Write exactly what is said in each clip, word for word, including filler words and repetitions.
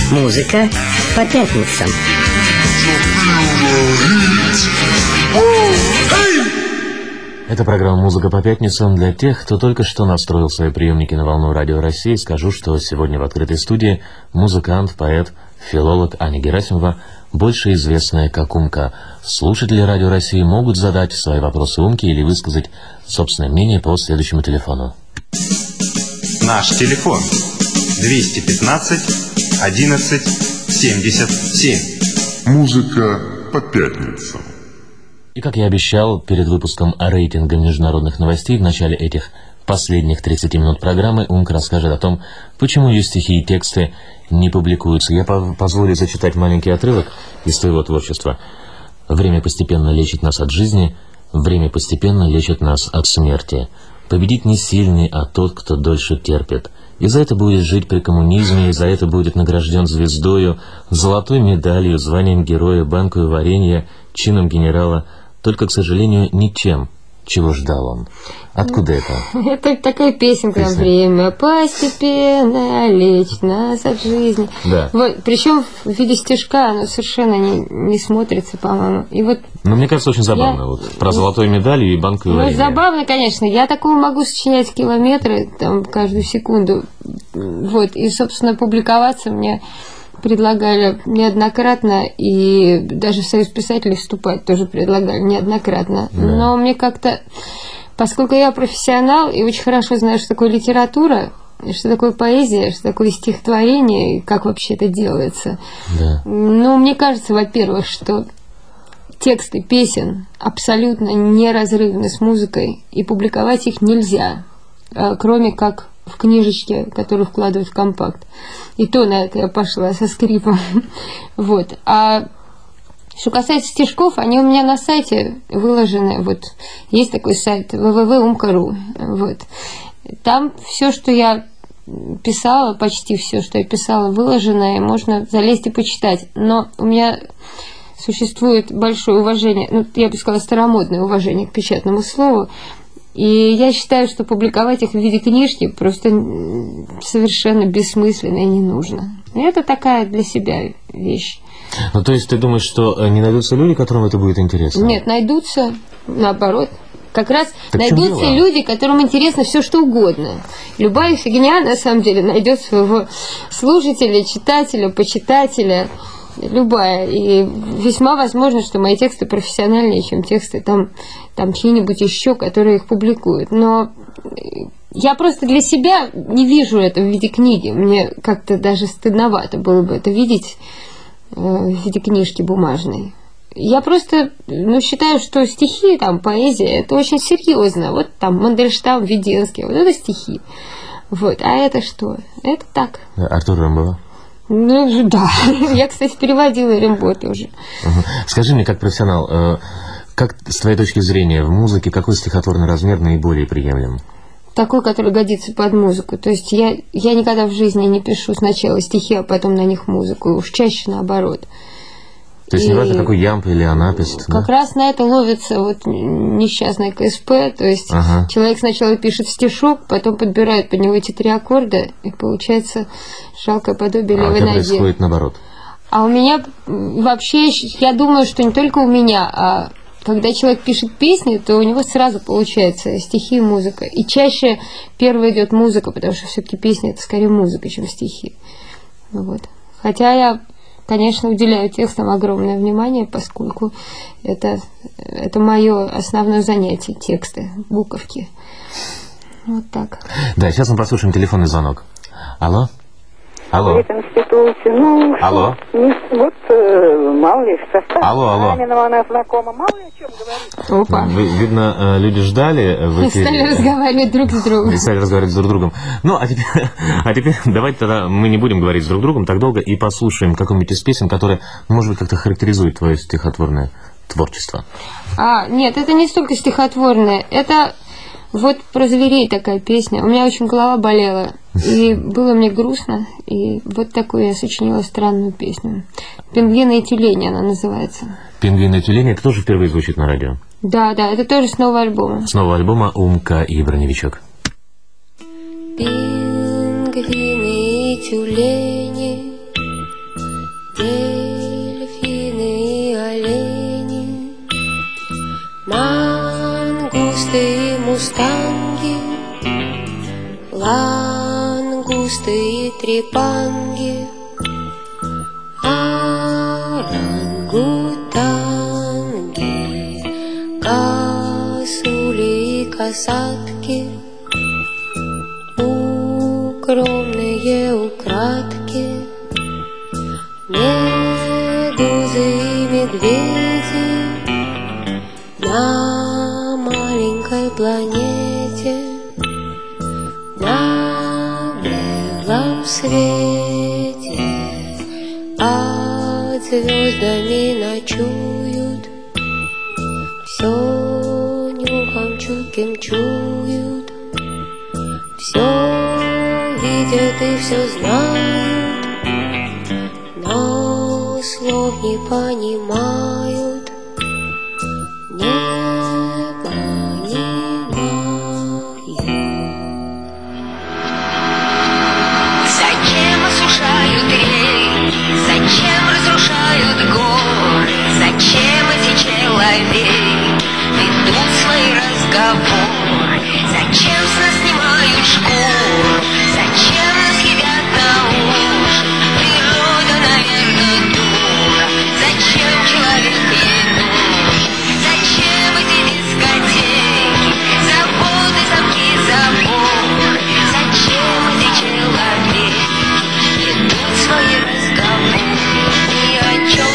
Музыка по пятницам. Это программа «Музыка по пятницам». Для тех, кто только что настроил свои приемники на волну Радио России, скажу, что сегодня в открытой студии музыкант, поэт, филолог Аня Герасимова, больше известная как Умка. Слушатели Радио России могут задать свои вопросы Умке или высказать собственное мнение по следующему телефону. Наш телефон двести пятнадцать одиннадцать семьдесят семь. Музыка по пятницам. И как я обещал перед выпуском рейтинга международных новостей, в начале этих последних тридцати минут программы Умка расскажет о том, почему ее стихи и тексты не публикуются. Я позволю зачитать маленький отрывок из своего творчества. «Время постепенно лечит нас от жизни, время постепенно лечит нас от смерти. Победит не сильный, а тот, кто дольше терпит. И за это будет жить при коммунизме, и за это будет награжден звездою, золотой медалью, званием героя, банкою варенья, чином генерала, только, к сожалению, ничем, чего ждал он». Откуда это? Это такая песенка. Песня. Время постепенно лечит нас от жизни. Да. Вот, причем в виде стишка оно совершенно не, не смотрится, по-моему. И вот. Ну, мне кажется, очень забавно. Я... Вот, про золотую медаль и банку Ну, варенья. забавно, конечно. Я такого могу сочинять километры там, каждую секунду. Вот. И, собственно, публиковаться мне предлагали неоднократно, и даже в Союз писателей вступать тоже предлагали неоднократно. Да. Но мне как-то, поскольку я профессионал и очень хорошо знаю, что такое литература, что такое поэзия, что такое стихотворение, и как вообще это делается, да. Ну, мне кажется, во-первых, что тексты песен абсолютно неразрывны с музыкой, и публиковать их нельзя, кроме как в книжечке, которую вкладывают в компакт. И то на это я пошла со скрипом. Вот. А что касается стишков, они у меня на сайте выложены. Вот. Есть такой сайт дабл ю дабл ю дабл ю точка умка точка ру. Вот. Там все, что я писала, почти все, что я писала, выложено, и можно залезть и почитать. Но у меня существует большое уважение, ну, я бы сказала, старомодное уважение к печатному слову. И я считаю, что публиковать их в виде книжки просто совершенно бессмысленно и не нужно. И это такая для себя вещь. Ну, то есть ты думаешь, что не найдутся люди, которым это будет интересно? Нет, найдутся, наоборот. Как раз так найдутся люди, которым интересно все что угодно. Любая фигня, на самом деле, найдет своего слушателя, читателя, почитателя. Любая. И весьма возможно, что мои тексты профессиональнее, чем тексты там, там чьи-нибудь еще, которые их публикуют. Но я просто для себя не вижу это в виде книги. Мне как-то даже стыдновато было бы это видеть в виде книжки бумажной. Я просто ну, считаю, что стихи, там, поэзия, это очень серьезно. Вот там Мандельштам, Веденский, вот это стихи. Вот. А это что? Это так. Артур Рамбова. Ну, да. Я, кстати, переводила Рембота уже. Угу. Скажи мне, как профессионал, как с твоей точки зрения в музыке, какой стихотворный размер наиболее приемлем? Такой, который годится под музыку. То есть я, я никогда в жизни не пишу сначала стихи, а потом на них музыку. Уж чаще наоборот. То есть, неважно, какой ямп или анапист. Как да? раз на это ловится вот несчастный ка эс пэ. То есть ага. человек сначала пишет стишок, потом подбирает под него эти три аккорда, и получается жалкое подобие а левой ноги. А происходит наоборот. А у меня вообще, я думаю, что не только у меня, а когда человек пишет песни, то у него сразу получается стихи и музыка. И чаще первой идет музыка, потому что все-таки песни это скорее музыка, чем стихи. Вот. Хотя я, конечно, уделяю текстам огромное внимание, поскольку это, это мое основное занятие, тексты, буковки. Вот так. Да, сейчас мы послушаем телефонный звонок. Алло? Алло. В институте, ну, алло. Не, вот, э, мало ли, состав. Алло, алло. Маминого она знакома, мало ли о чем говорит. Опа. Вы, видно, люди ждали в эфире. Стали разговаривать друг с другом. И стали разговаривать друг с другом. Ну, а теперь, а теперь давайте тогда мы не будем говорить с друг другом так долго и послушаем какую-нибудь из песен, которая, может быть, как-то характеризует твое стихотворное творчество. А, нет, это не столько стихотворное, это вот про зверей такая песня. У меня очень голова болела, и было мне грустно, и вот такую я сочинила странную песню. «Пингвины и тюлени» она называется. «Пингвины и тюлени» — это тоже впервые звучит на радио? Да, да, это тоже с нового альбома. С нового альбома «Умка и Броневичок». Пингвины и тюлени мустанги, лангусты и трепанги, орангутанги, косули и касатки, укромные украдки, медузы и медведи на маленькой планете, на белом свете, под звездами ночуют, все нюхом чутким чуют, все видят и все знают, но слов не понимают, не понимают. Зачем осушают реки, зачем разрушают горы, зачем эти человеки ведут свои разговоры, зачем с нас снимают шкуру, зачем нас едят на уши, природа, наверное, дура, зачем человек ей нужен, зачем эти дискотеки, заводы, замки, заборы, зачем эти человеки ведут свои разговоры, ни о чем.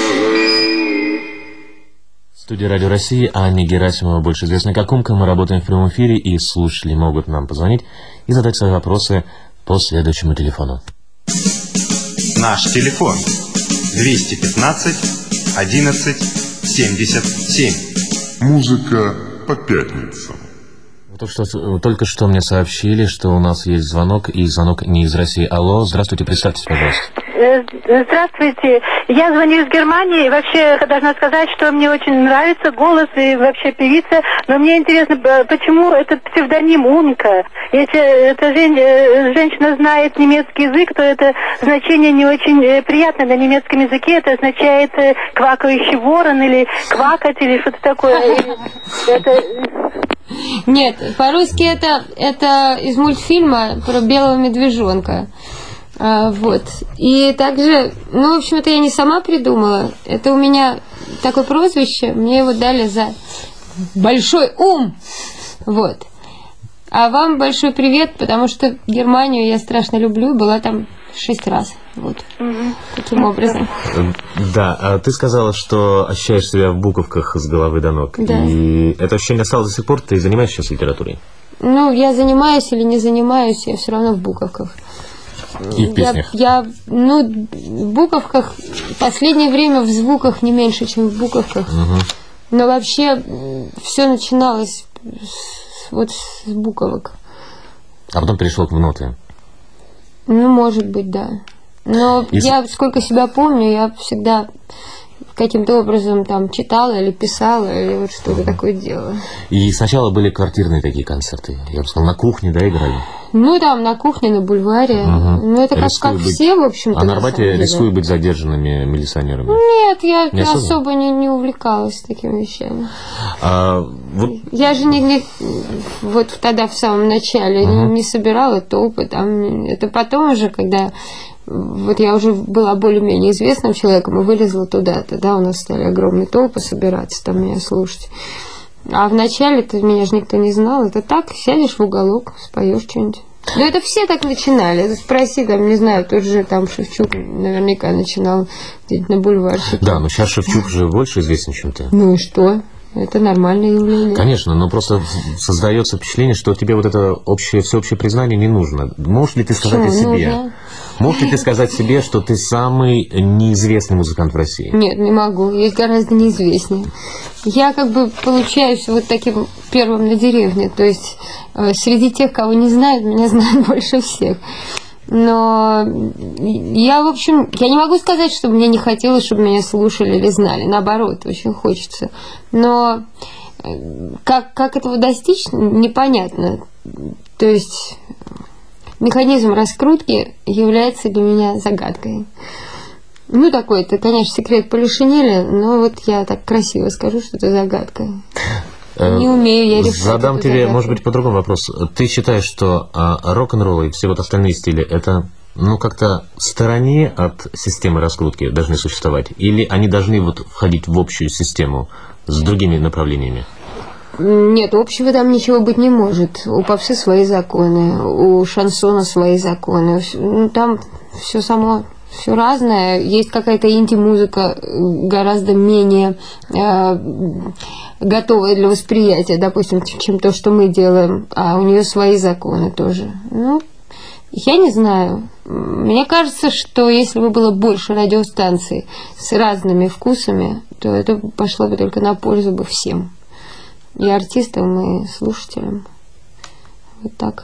В студии Радио России Анне Герасимова, больше известной как Умка. Мы работаем в прямом эфире, и слушатели могут нам позвонить и задать свои вопросы по следующему телефону. Наш телефон двести пятнадцать одиннадцать семьдесят семь. Музыка по пятницам. Только что, только что мне сообщили, что у нас есть звонок, и звонок не из России. Алло, здравствуйте, представьтесь, пожалуйста. Здравствуйте. Я звоню из Германии. Вообще, должна сказать, что мне очень нравится голос и вообще певица. Но мне интересно, почему этот псевдоним Умка? Если эта женщина знает немецкий язык, то это значение не очень приятно на немецком языке. Это означает квакающий ворон или квакать или что-то такое. Это... Нет, по-русски это, это из мультфильма про белого медвежонка. А, вот. И также, ну, в общем, это я не сама придумала. Это у меня такое прозвище. Мне его дали за большой ум. Вот. А вам большой привет, потому что Германию я страшно люблю. Была там шесть раз. Вот. Угу. Таким образом. Да, а ты сказала, что ощущаешь себя в буковках с головы до ног. Да. И это ощущение осталось до сих пор. Ты занимаешься сейчас литературой? Ну, я занимаюсь или не занимаюсь, я все равно в буковках. И в песнях? Я, я, ну, в буковках, в последнее время в звуках не меньше, чем в буковках. Угу. Но вообще все начиналось с, вот с буковок. А потом перешло к ноты? Ну, может быть, да. Но Если... я, сколько себя помню, я всегда каким-то образом там читала или писала, или вот что-то такое делала. И сначала были квартирные такие концерты, я бы сказал, на кухне, да, играли? Ну, там, на кухне, на бульваре. Угу. Ну, это как, как быть... все, в общем-то. А на Арбате рискуют быть задержанными милиционерами? Нет, я не особо, особо не, не увлекалась такими вещами. А, вот... Я же не, не вот тогда в самом начале угу. не, не собирала толпы. Там, это потом уже, когда вот я уже была более-менее известным человеком и вылезла туда. Тогда у нас стали огромные толпы собираться, там меня слушать. А вначале-то меня же никто не знал. Это так, сядешь в уголок, споешь что-нибудь. Ну, это все так начинали. Это спроси, там, не знаю, тот же там Шевчук наверняка начинал где-то на бульварчике. Да, но сейчас Шевчук же больше известен, чем ты. Ну и что? Это нормальное явление. Конечно, но просто создается впечатление, что тебе вот это общее, всеобщее признание не нужно. Можешь ли ты сказать Почему? о себе? Нужно. Можешь ли ты сказать себе, что ты самый неизвестный музыкант в России? Нет, не могу. Есть гораздо неизвестнее. Я как бы получаюсь вот таким первым на деревне. То есть э, среди тех, кого не знают, меня знают больше всех. Но я, в общем, я не могу сказать, что мне не хотелось, чтобы меня слушали или знали. Наоборот, очень хочется. Но как, как этого достичь, непонятно. То есть механизм раскрутки является для меня загадкой. Ну, такой, это, конечно, секрет Полишинеля, но вот я так красиво скажу, что это загадка. Не умею я решать. Задам эту тебе, задачу. может быть, по-другому вопрос. Ты считаешь, что а, рок-н-ролл и все вот остальные стили, это, ну, как-то в стороне от системы раскрутки должны существовать? Или они должны вот входить в общую систему с другими направлениями? Нет, общего там ничего быть не может. У попсы свои законы, у шансона свои законы. Ну, там все само, все разное. Есть какая-то инди-музыка гораздо менее э, готовая для восприятия, допустим, чем то, что мы делаем. А у нее свои законы тоже. Ну, я не знаю. Мне кажется, что если бы было больше радиостанций с разными вкусами, то это пошло бы только на пользу бы всем. И артистам, и слушателям. Вот так.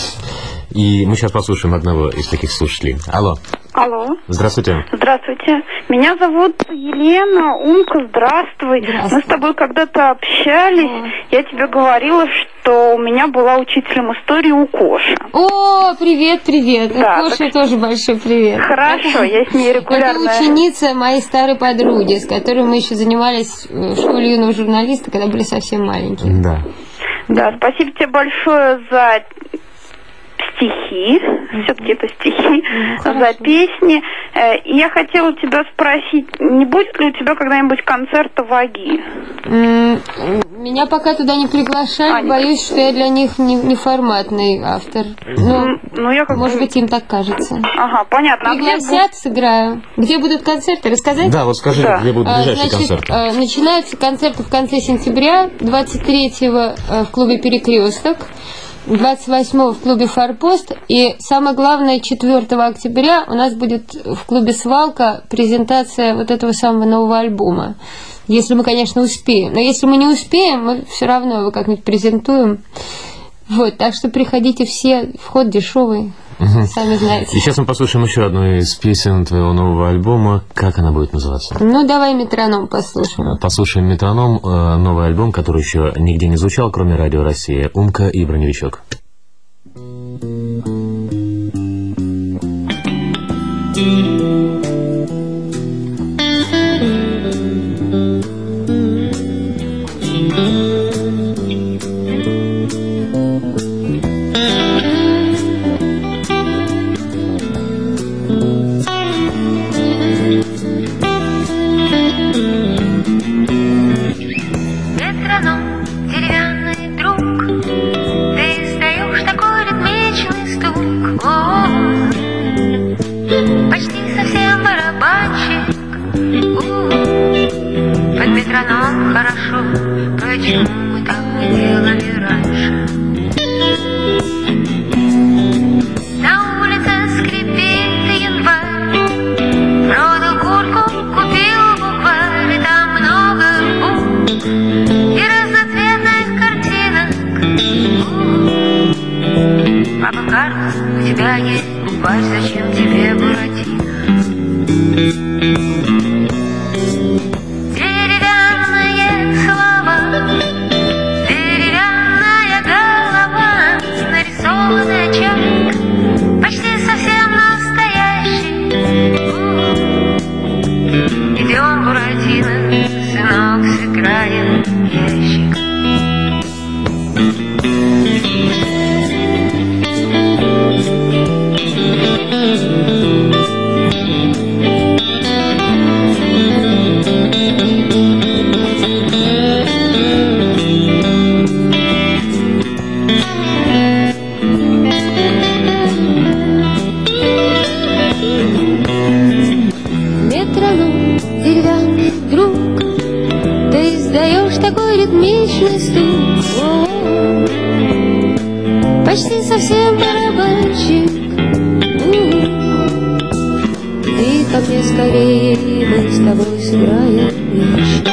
И мы сейчас послушаем одного из таких слушателей. Алло. Алло. Здравствуйте. Здравствуйте. Меня зовут Елена. Умка, здравствуй. Здравствуй. Мы с тобой когда-то общались. О. Я тебе говорила, что у меня была учителем истории у Коши. О, привет, привет. Да, Коше так- тоже большой привет. Хорошо, я с ней регулярно... Это ученица моей старой подруги, с которой мы еще занимались в школе юного журналиста, когда были совсем маленькие. Да. Да, спасибо тебе большое за стихи, все-таки это стихи, за песни. Э, И я хотела тебя спросить, не будет ли у тебя когда-нибудь концерта ваги? М, Меня пока туда не приглашали, А, не боюсь, что я для них не, не форматный автор. Ну, М, Ну, я как может бы- быть, им так кажется. Ага, понятно. А где Пригласят, сыграю. Где будут концерты, рассказать? Да, вот скажи, Да. где будут А, ближайшие Значит, концерты? а, начинаются концерты в конце сентября, двадцать третьего а, в клубе «Перекресток», двадцать восьмого в клубе «Форпост», и самое главное, четвёртого октября у нас будет в клубе «Свалка» презентация вот этого самого нового альбома. Если мы, конечно, успеем. Но если мы не успеем, мы все равно его как-нибудь презентуем. Вот, так что приходите все, вход дешевый, сами знаете. И сейчас мы послушаем еще одну из песен твоего нового альбома. Как она будет называться? Ну, давай метроном послушаем. Послушаем «Метроном», э, новый альбом, который еще нигде не звучал, кроме Радио России. «Умка» и «Броневичок». Метроном, деревянный друг, ты издаешь такой ритмичный стук. О, почти совсем барабанщик. У, под метроном хорошо, почему мы так не делали раньше? На улице скрипит январь, продал куртку, купил букварь, и там много букв и разноцветных картинок. У, папа Карлос, у тебя есть букварь, зачем тебе Буратино? Деревянные слова, деревянная голова, нарисованная человек, почти совсем настоящий. У, идем, Буратино, сынок, сыграем в ящик. Метроном, деревянный друг, ты издаешь такой ритмичный стук. О, почти совсем барабанщик. Иди ко мне скорее, мы с тобой сыграем в ящик.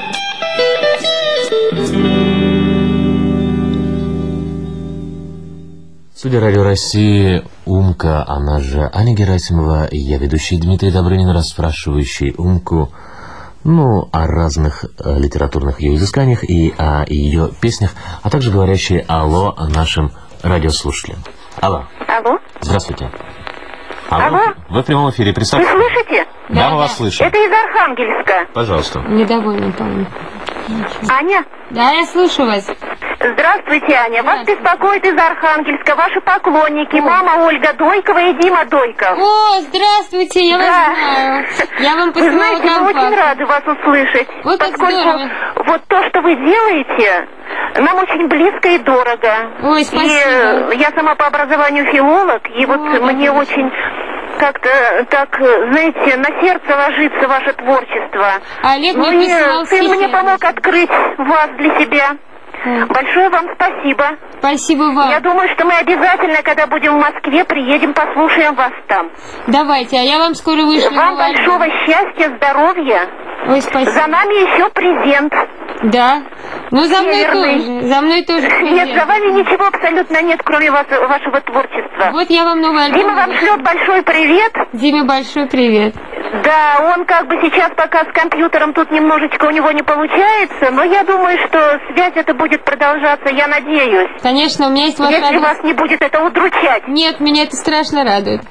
Студия Радио России, «Умка», она же Аня Герасимова, и я ведущий Дмитрий Добрынин, расспрашивающий Умку, ну, о разных э, литературных ее изысканиях и о ее песнях, а также говорящий «Алло» нашим радиослушателям. Алло. Алло? Здравствуйте. Алло. Алло. Вы в прямом эфире, Вы представьте. слышите? Да, мы вас слышим. Это из Архангельска. Пожалуйста. Недовольна, по-моему. Аня? Да, я слушаю вас. Здравствуйте, Аня. Вас беспокоит из Архангельска ваши поклонники. О. Мама Ольга Дойкова и Дима Дойков. О, здравствуйте, я Да. вас знаю. Я вам Вы посылала знаете, мы очень компакт. рады вас услышать. Вот так поскольку здорово. вот то, что вы делаете, нам очень близко и дорого. Ой, И спасибо. э, я сама по образованию филолог, и вот О, мне да, очень как-то так, знаете, на сердце ложится ваше творчество. Олег Ну мне и присылал сын стихи. мне помог открыть вас для себя. О. Большое вам спасибо. Спасибо вам. Я думаю, что мы обязательно, когда будем в Москве, приедем, послушаем вас там. Давайте, а я вам скоро вышлю. Вам новый альбом. большого счастья, здоровья. Ой, спасибо. За нами еще презент. Да. Ну, за мной Северный. тоже. За мной тоже. Нет, привет. за вами ничего абсолютно нет, кроме вас, вашего творчества. Вот я вам новый альбом. Дима вам шлет большой привет. Диме большой привет. Да, он как бы сейчас пока с компьютером тут немножечко у него не получается, но я думаю, что связь эта будет продолжаться, я надеюсь. Конечно, у меня есть ваш Если адрес. вас не будет это удручать. Нет, меня это страшно радует.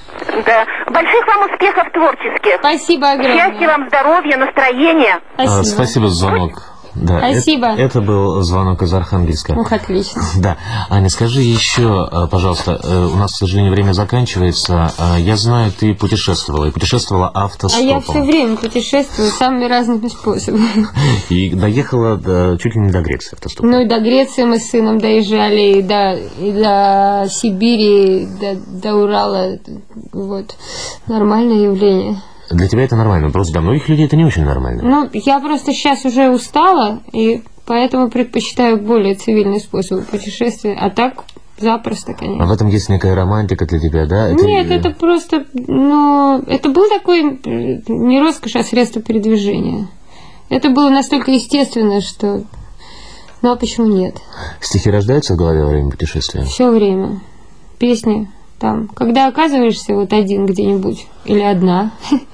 Да. Больших вам успехов творческих. Спасибо огромное. Счастья вам, здоровья, настроения. Спасибо. А, Спасибо за звонок. Да, Спасибо. Это, это был звонок из Архангельска. Ух, отлично. Да. Аня, скажи еще, э, пожалуйста, э, у нас, к сожалению, время заканчивается. Э, Я знаю, ты путешествовала, и путешествовала А автостопом. я все время путешествую самыми разными способами. И доехала до- чуть ли не до Греции автостопом. Ну и до Греции мы с сыном доезжали, и до, и до Сибири, и до, до Урала. Вот. Нормальное явление. Для тебя это нормально, просто для многих людей это не очень нормально. Ну, я просто сейчас уже устала, и поэтому предпочитаю более цивильный способ путешествия. А так запросто, А конечно. в этом есть некая романтика для тебя, да? Это- Нет, это просто, ну, это был такой э, не роскошь, а средство передвижения. Это было настолько естественно, что... Ну, а почему нет? Стихи рождаются в голове во время путешествия? Все время. Песни там. Когда оказываешься вот один где-нибудь, или одна,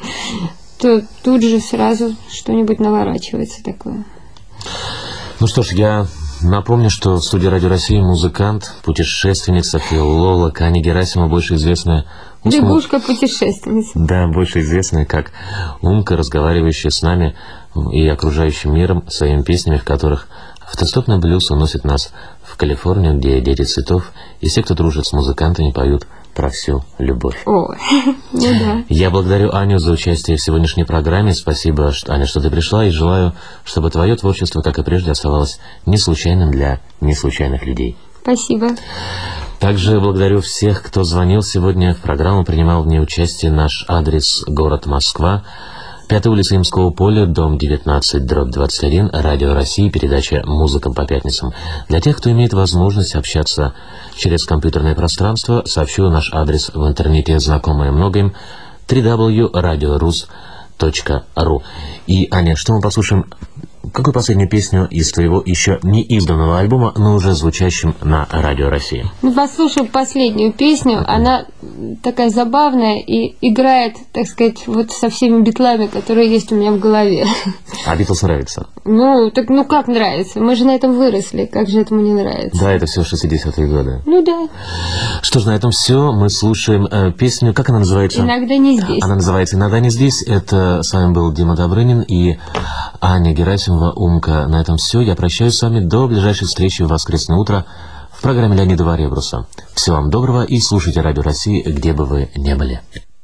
то тут же сразу что-нибудь наворачивается такое. Ну что ж, я напомню, что в студии Радио России музыкант, путешественница, филолог Аня Герасимова, больше известная... узкому- Лягушка-путешественница. Да, больше известная как Умка, разговаривающая с нами и окружающим миром своими песнями, в которых автостопный блюз уносит нас в Калифорнию, где дети цветов и все, кто дружит с музыкантами, поют про всю любовь. О, ну да. Я благодарю Аню за участие в сегодняшней программе. Спасибо, что- Аня, что ты пришла, и желаю, чтобы твое творчество, как и прежде, оставалось не случайным для неслучайных людей. Спасибо. Также благодарю всех, кто звонил сегодня в программу, принимал в ней участие. Наш адрес — город Москва, пятая улица Имского поля, дом девятнадцать, дробь двадцать один, Радио России, передача «Музыка по пятницам». Для тех, кто имеет возможность общаться через компьютерное пространство, сообщу наш адрес в интернете, знакомый многим, дабл ю дабл ю дабл ю точка радиорус точка ру. И, Аня, что мы послушаем? Какую последнюю песню из твоего еще не изданного альбома, но уже звучащим на Радио России? Ну, послушаем последнюю песню. Она такая забавная и играет, так сказать, вот со всеми битлами, которые есть у меня в голове. А Битлз нравится? Ну, так ну как нравится? Мы же на этом выросли. Как же этому не нравится? Да, это все шестидесятые годы. Ну да. Что ж, на этом все. Мы слушаем э, песню, как она называется? Иногда не здесь. Она называется «Иногда не здесь». Это с вами был Дима Добрынин и Аня Герасимова, Умка. На этом все. Я прощаюсь с вами до ближайшей встречи в воскресное утро в программе Леонида Варебруса. Всего вам доброго и слушайте Радио России, где бы вы ни были.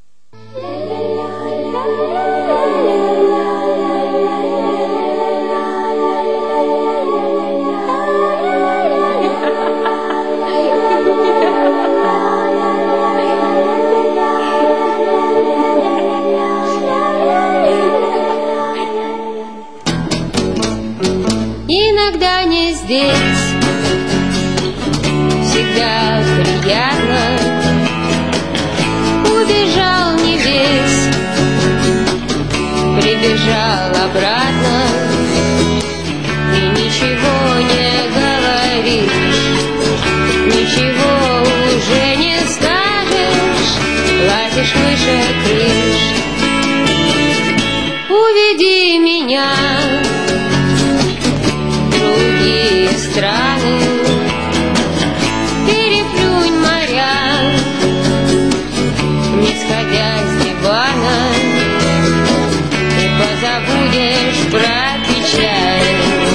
Иногда не здесь, всегда приятно. Убежал не весь, прибежал обратно. И ничего не говоришь, ничего уже не скажешь. Лазишь выше крыш. Уведи меня другие страны, переплюнь моря, не сходя с дивана, и позабудешь про печаль.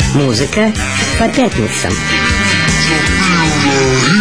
Музыка по пятницам. Чё ты,